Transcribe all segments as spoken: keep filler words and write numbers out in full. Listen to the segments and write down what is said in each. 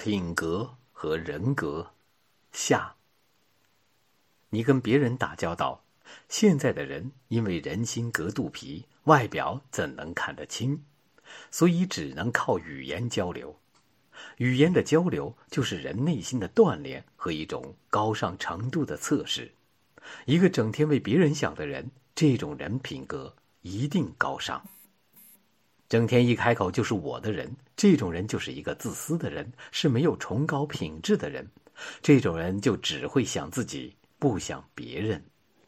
品格和人格下。你跟别人打交道，现在的人因为人心隔肚皮，外表怎能看得清？所以只能靠语言交流。语言的交流就是人内心的锻炼和一种高尚程度的测试。一个整天为别人想的人，这种人品格一定高尚。整天一开口就是我的人，这种人就是一个自私的人，是没有崇高品质的人。这种人就只会想自己，不想别人。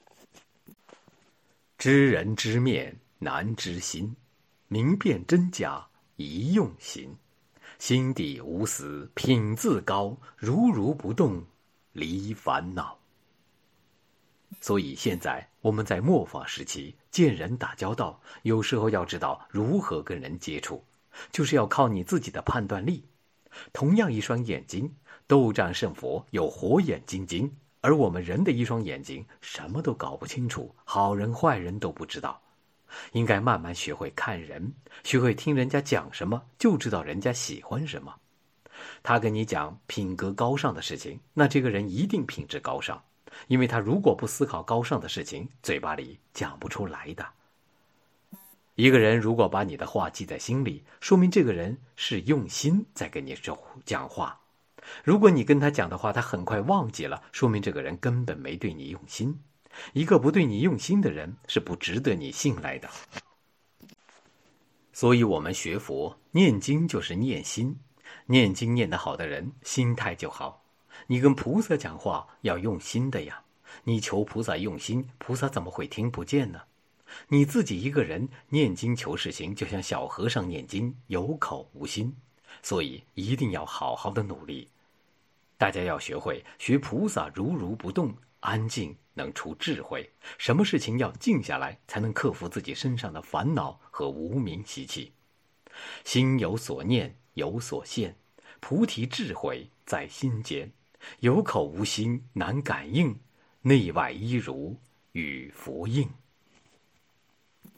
知人知面难知心，明辨真假宜用心。心底无私品自高，如如不动离烦恼。所以现在我们在末法时期见人打交道，有时候要知道如何跟人接触，就是要靠你自己的判断力。同样一双眼睛，斗战胜佛有火眼金睛，而我们人的一双眼睛什么都搞不清楚，好人坏人都不知道。应该慢慢学会看人，学会听人家讲什么，就知道人家喜欢什么。他跟你讲品格高尚的事情，那这个人一定品质高尚，因为他如果不思考高尚的事情，嘴巴里讲不出来的。一个人如果把你的话记在心里，说明这个人是用心在跟你讲话。如果你跟他讲的话他很快忘记了，说明这个人根本没对你用心。一个不对你用心的人是不值得你信赖的。所以我们学佛念经就是念心，念经念得好的人心态就好。你跟菩萨讲话要用心的呀，你求菩萨用心，菩萨怎么会听不见呢？你自己一个人念经求事情，就像小和尚念经，有口无心。所以一定要好好的努力。大家要学会学菩萨如如不动，安静能出智慧。什么事情要静下来，才能克服自己身上的烦恼和无明习气。心有所念，有所现，菩提智慧在心间。有口无心难感应，内外一如与佛应。